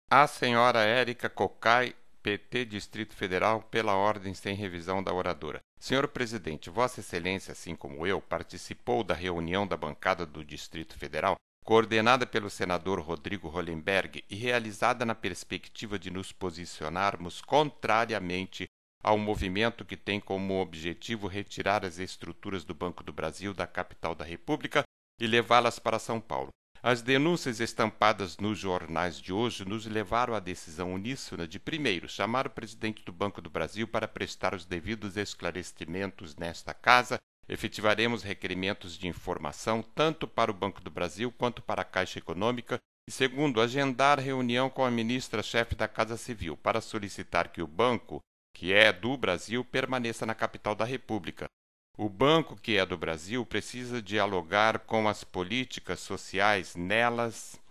A senhora Érica Cocai, PT Distrito Federal, pela ordem sem revisão da oradora. Senhor presidente, Vossa Excelência, assim como eu, participou da reunião da bancada do Distrito Federal, coordenada pelo senador Rodrigo Hollenberg e realizada na perspectiva de nos posicionarmos contrariamente ao movimento que tem como objetivo retirar as estruturas do Banco do Brasil da capital da República e levá-las para São Paulo. As denúncias estampadas nos jornais de hoje nos levaram à decisão uníssona de, primeiro, chamar o presidente do Banco do Brasil para prestar os devidos esclarecimentos nesta casa. Efetivaremos requerimentos de informação tanto para o Banco do Brasil quanto para a Caixa Econômica. E, segundo, agendar reunião com a ministra-chefe da Casa Civil para solicitar que o banco, que é do Brasil, permaneça na capital da República. O banco que é do Brasil precisa dialogar com as políticas sociais nelas